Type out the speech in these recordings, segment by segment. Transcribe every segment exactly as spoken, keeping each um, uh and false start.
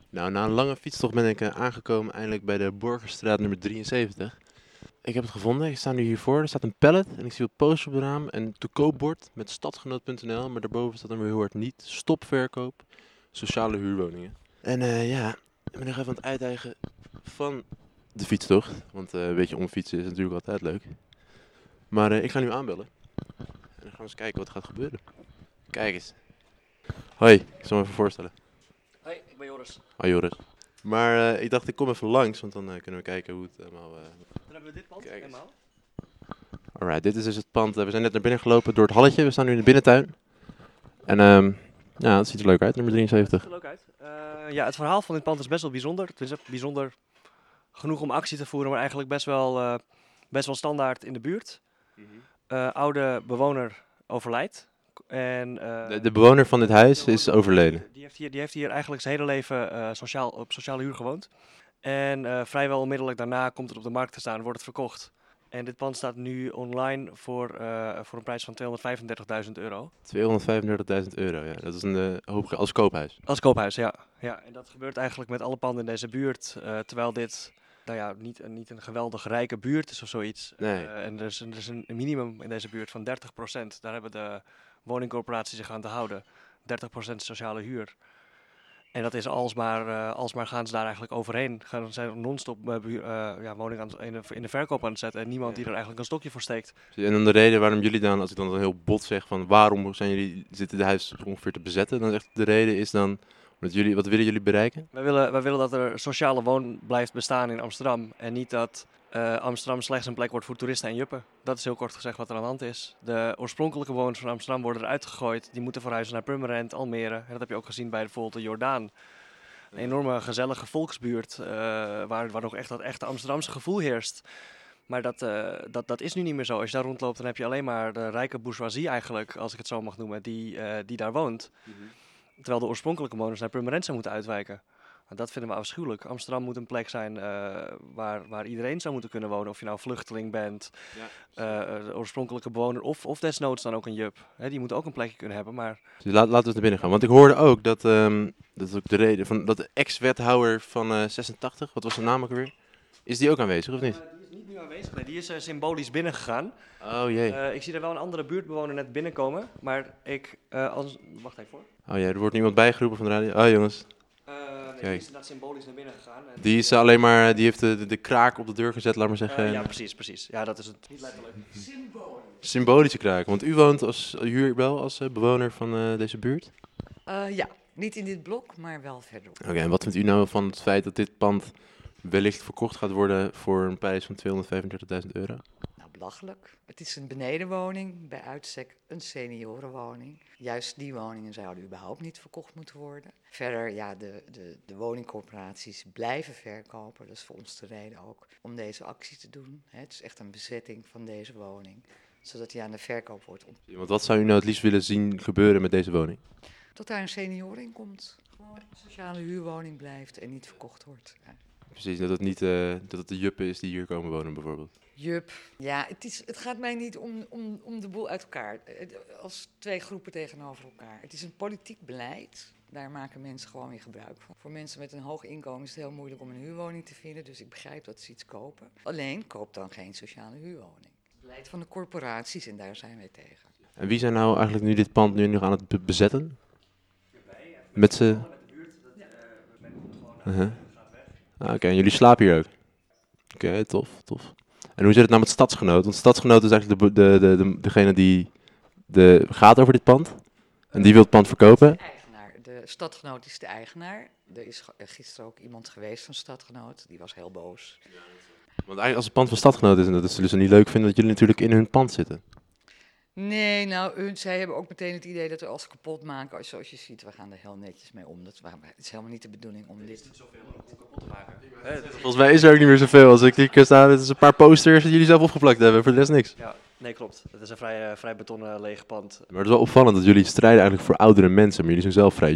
Nou, na een lange fietstocht ben ik eh, aangekomen eindelijk bij de Borgerstraat nummer drieënzeventig. Ik heb het gevonden, ik sta nu hiervoor. Er staat een pallet en ik zie wat posters op het raam en een te-koopbord met stadgenoot punt n l. Maar daarboven staat dan weer heel hard niet. Stopverkoop, sociale huurwoningen. En eh, ja, ik ben nog even aan het uiteigen van de fietstocht. Want eh, een beetje omfietsen is natuurlijk altijd leuk. Maar eh, ik ga nu aanbellen. En dan gaan we eens kijken wat er gaat gebeuren. Kijk eens. Hoi, ik zal me even voorstellen. Hoi, ik ben Joris. Hoi Joris. Maar uh, ik dacht ik kom even langs, want dan uh, kunnen we kijken hoe het helemaal... Uh... Dan hebben we dit pand Kijk eens. helemaal. Alright, dit is dus het pand. Uh, we zijn net naar binnen gelopen door het halletje. We staan nu in de binnentuin. En um, ja, het ziet er leuk uit, nummer drieënzeventig. Het ziet er leuk uit. Uh, ja, het verhaal van dit pand is best wel bijzonder. Het is bijzonder genoeg om actie te voeren, maar eigenlijk best wel, uh, best wel standaard in de buurt. Mm-hmm. Uh, oude bewoner overlijdt. En, uh, de, de bewoner van dit huis is overleden. Die heeft hier, die heeft hier eigenlijk zijn hele leven uh, sociaal, op sociale huur gewoond. En uh, vrijwel onmiddellijk daarna komt het op de markt te staan, wordt het verkocht. En dit pand staat nu online voor, uh, voor een prijs van tweehonderdvijfendertigduizend euro. tweehonderdvijfendertigduizend euro, ja. Dat is een uh, hoop als koophuis. Als koophuis, ja. ja. En dat gebeurt eigenlijk met alle panden in deze buurt. Uh, terwijl dit nou ja, niet, niet een geweldig rijke buurt is of zoiets. Nee. Uh, en er is, er is een minimum in deze buurt van dertig procent. Daar hebben de woningcorporaties zich aan te houden. dertig procent sociale huur. En dat is alsmaar, uh, alsmaar gaan ze daar eigenlijk overheen. Gaan ze non-stop uh, uh, ja, woningen aan, in, de, in de verkoop aan het zetten. En niemand die er eigenlijk een stokje voor steekt. En dan de reden waarom jullie dan, als ik dan heel bot zeg van waarom zijn jullie, zitten de huis ongeveer te bezetten. Dan echt de reden is dan, omdat jullie, wat willen jullie bereiken? Wij willen, wij willen dat er sociale woon blijft bestaan in Amsterdam. En niet dat uh, Amsterdam slechts een plek wordt voor toeristen en juppen. Dat is heel kort gezegd wat er aan de hand is. De oorspronkelijke bewoners van Amsterdam worden eruit gegooid. Die moeten verhuizen naar Purmerend, Almere. En dat heb je ook gezien bij bijvoorbeeld de Jordaan. Een enorme gezellige volksbuurt uh, waar, waar nog echt dat echte Amsterdamse gevoel heerst. Maar dat, uh, dat, dat is nu niet meer zo. Als je daar rondloopt, dan heb je alleen maar de rijke bourgeoisie eigenlijk, als ik het zo mag noemen, die, uh, die daar woont. Mm-hmm. Terwijl de oorspronkelijke bewoners naar Purmerend zou moeten uitwijken. Dat vinden we afschuwelijk. Amsterdam moet een plek zijn uh, waar, waar iedereen zou moeten kunnen wonen. Of je nou vluchteling bent, ja. uh, de oorspronkelijke bewoner of, of desnoods dan ook een jup. He, die moet ook een plekje kunnen hebben. Maar... Dus laat, laten we naar binnen gaan. Want ik hoorde ook dat, um, dat is ook de reden van dat de ex-wethouder van uh, zesentachtig, wat was zijn naam ook weer? Is die ook aanwezig of niet? Uh, die is niet nu aanwezig. Nee, die is uh, symbolisch binnengegaan. Oh jee. Uh, ik zie er wel een andere buurtbewoner net binnenkomen. Maar ik, uh, als... Wacht even voor. Oh ja, er wordt iemand bijgeroepen van de radio. Oh jongens. Uh, nee, die is inderdaad symbolisch naar binnen gegaan. En die is alleen maar, die heeft de, de, de kraak op de deur gezet, laat maar zeggen. Uh, ja, precies, precies. Ja, dat is het. Niet letterlijk. Symbolisch. Symbolische kraak, want u woont als huur wel als uh, bewoner van uh, deze buurt? Uh, ja, niet in dit blok, maar wel verderop. Oké, okay, en wat vindt u nou van het feit dat dit pand wellicht verkocht gaat worden voor een prijs van tweehonderdvijfendertigduizend euro? Nou, belachelijk. Het is een benedenwoning, bij uitstek een seniorenwoning. Juist die woningen zouden überhaupt niet verkocht moeten worden. Verder, ja, de, de, de woningcorporaties blijven verkopen. Dat is voor ons de reden ook om deze actie te doen. Het is echt een bezetting van deze woning, zodat die aan de verkoop wordt. Ja, want wat zou u nou het liefst willen zien gebeuren met deze woning? Dat daar een senioren in komt. Gewoon een sociale huurwoning blijft en niet verkocht wordt. Ja. Precies, dat het niet uh, dat het de juppen is die hier komen wonen bijvoorbeeld. Jup. Ja, het, is, het gaat mij niet om, om, om de boel uit elkaar. Als twee groepen tegenover elkaar. Het is een politiek beleid. Daar maken mensen gewoon weer gebruik van. Voor mensen met een hoog inkomen is het heel moeilijk om een huurwoning te vinden. Dus ik begrijp dat ze iets kopen. Alleen koop dan geen sociale huurwoning. Het beleid van de corporaties en daar zijn wij tegen. En wie zijn nou eigenlijk nu dit pand nu nog aan het be- bezetten? Met z'n... Uh-huh. Ah, Oké, okay. En jullie slapen hier ook? Oké, okay, tof, tof. En hoe zit het nou met Stadsgenoot? Want Stadsgenoot is eigenlijk de, de, de, de, degene die de, gaat over dit pand. En die wil het pand verkopen. De eigenaar. De Stadgenoot is de eigenaar. Er is gisteren ook iemand geweest van Stadgenoot. Die was heel boos. Want eigenlijk als het pand van Stadgenoot is, en dat zullen ze niet leuk vinden dat jullie natuurlijk in hun pand zitten. Nee, nou, hun, zij hebben ook meteen het idee dat we alles kapot maken. Zoals je ziet, we gaan er heel netjes mee om. Dat, het is helemaal niet de bedoeling om dit... niet zoveel om kapot te maken. Volgens mij is er ook niet meer zoveel. Als ik hier kan staan, het is een paar posters die jullie zelf opgeplakt hebben. Voor de rest niks. Ja, nee, klopt. Het is een vrij, uh, vrij betonnen lege pand. Maar het is wel opvallend dat jullie strijden eigenlijk voor oudere mensen, maar jullie zijn zelf vrij jong.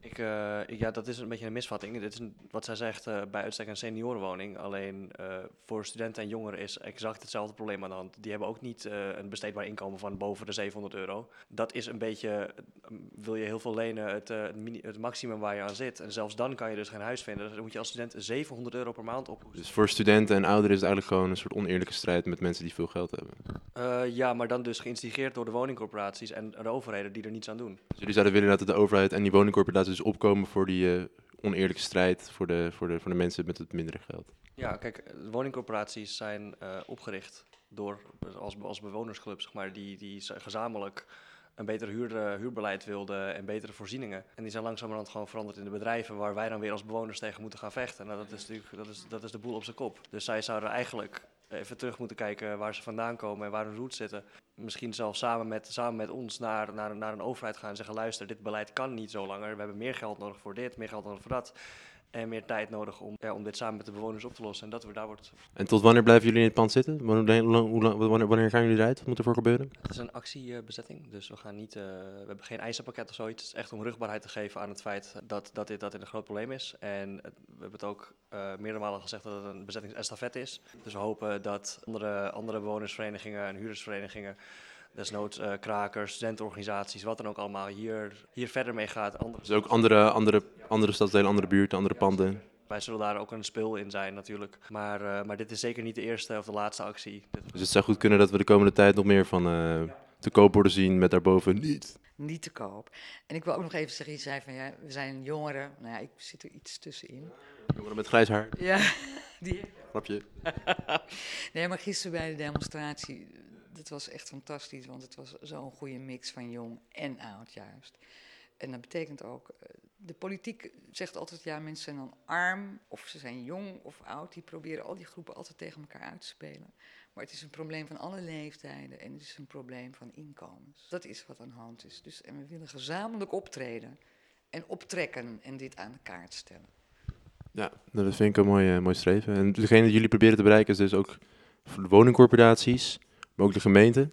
Ik, uh, ik, ja, dat is een beetje een misvatting. Dit is een, wat zij zegt, uh, bij uitstek een seniorenwoning. Alleen uh, voor studenten en jongeren is exact hetzelfde probleem aan de hand. Die hebben ook niet uh, een besteedbaar inkomen van boven de zevenhonderd euro. Dat is een beetje, uh, wil je heel veel lenen, het, uh, het, mini, het maximum waar je aan zit. En zelfs dan kan je dus geen huis vinden. Dus dan moet je als student zevenhonderd euro per maand ophoesten. Dus voor studenten en ouderen is het eigenlijk gewoon een soort oneerlijke strijd met mensen die veel geld hebben. Uh, ja, maar dan dus geïnstigeerd door de woningcorporaties en de overheden die er niets aan doen. Dus jullie zouden willen dat de overheid en die woningcorporaties dus opkomen voor die uh, oneerlijke strijd voor de, voor, de, voor de mensen met het mindere geld? Ja, kijk, de woningcorporaties zijn uh, opgericht door, als, als bewonersclub, zeg maar, die, die gezamenlijk een beter huur, uh, huurbeleid wilden en betere voorzieningen. En die zijn langzamerhand gewoon veranderd in de bedrijven waar wij dan weer als bewoners tegen moeten gaan vechten. Nou, dat is natuurlijk dat is, dat is de boel op zijn kop. Dus zij zouden eigenlijk even terug moeten kijken waar ze vandaan komen en waar hun roots zitten. Misschien zelfs samen met, samen met ons naar, naar, naar een overheid gaan en zeggen, luister, dit beleid kan niet zo langer. We hebben meer geld nodig voor dit, meer geld nodig voor dat. En meer tijd nodig om, ja, om dit samen met de bewoners op te lossen. En dat we daar wordt. En tot wanneer blijven jullie in het pand zitten? Wanneer, hoe lang, wanneer, wanneer gaan jullie eruit? Wat moet er voor gebeuren? Het is een actiebezetting, dus we gaan niet, uh, we hebben geen eisenpakket of zoiets. Het is echt om rugbaarheid te geven aan het feit dat, dat dit, dat dit een groot probleem is. En het, we hebben het ook uh, meerdere malen gezegd dat het een bezettingsestafette is. Dus we hopen dat andere, andere bewonersverenigingen en huurdersverenigingen, desnoods uh, krakers, studentenorganisaties, wat dan ook allemaal, hier, hier verder mee gaat. Andere dus ook andere, andere, andere stadsdelen, andere buurten, andere panden? Wij zullen daar ook een speel in zijn natuurlijk. Maar, uh, maar dit is zeker niet de eerste of de laatste actie. Dus het zou goed kunnen dat we de komende tijd nog meer van uh, te koop worden zien met daarboven niet? Niet te koop. En ik wil ook nog even zeggen, je zei van ja, we zijn jongeren. Nou ja, ik zit er iets tussenin. Jongeren met grijs haar? Ja, die... Grapje. Nee, maar gisteren bij de demonstratie, dat was echt fantastisch, want het was zo'n goede mix van jong en oud juist. En dat betekent ook, de politiek zegt altijd, ja, mensen zijn dan arm, of ze zijn jong of oud. Die proberen al die groepen altijd tegen elkaar uit te spelen. Maar het is een probleem van alle leeftijden en het is een probleem van inkomens. Dat is wat aan de hand is. Dus, en we willen gezamenlijk optreden en optrekken en dit aan de kaart stellen. Ja, dat vind ik een mooi, uh, mooi streven. En degene die jullie proberen te bereiken is dus ook voor de woningcorporaties, maar ook de gemeente.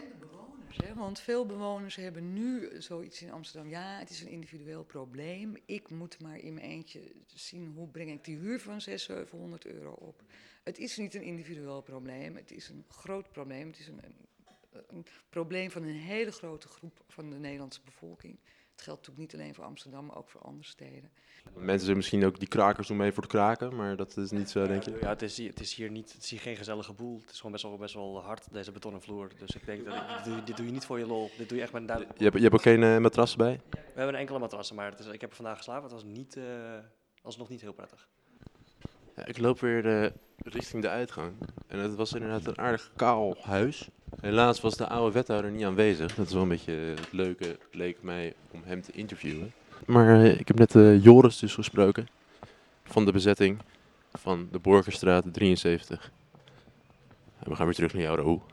Hè, want veel bewoners hebben nu zoiets in Amsterdam. Ja, het is een individueel probleem. Ik moet maar in mijn eentje zien hoe breng ik die huur van zeshonderd, zevenhonderd euro op. Het is niet een individueel probleem. Het is een groot probleem. Het is een, een, een probleem van een hele grote groep van de Nederlandse bevolking. Het geldt natuurlijk niet alleen voor Amsterdam, maar ook voor andere steden. Mensen zeggen misschien ook die krakers doen mee voor het kraken, maar dat is niet zo, denk je? Ja, het is, het is hier niet, het is hier geen gezellige boel. Het is gewoon best wel, best wel hard, deze betonnen vloer. Dus ik denk dat ik, dit, doe, dit doe je niet voor je lol. Dit doe je echt met een duidelijk. Je hebt, je hebt ook geen uh, matrassen bij? We hebben een enkele matrassen, maar het is, ik heb er vandaag geslapen. Het was niet, uh, alsnog niet heel prettig. Ja, ik loop weer uh, richting de uitgang. En het was inderdaad een aardig kaal huis. Helaas was de oude wethouder niet aanwezig. Dat is wel een beetje het leuke, leek mij, om hem te interviewen. Maar uh, ik heb net uh, Joris dus gesproken. Van de bezetting van de Borgerstraat drieënzeventig. En we gaan weer terug naar jou, Ro.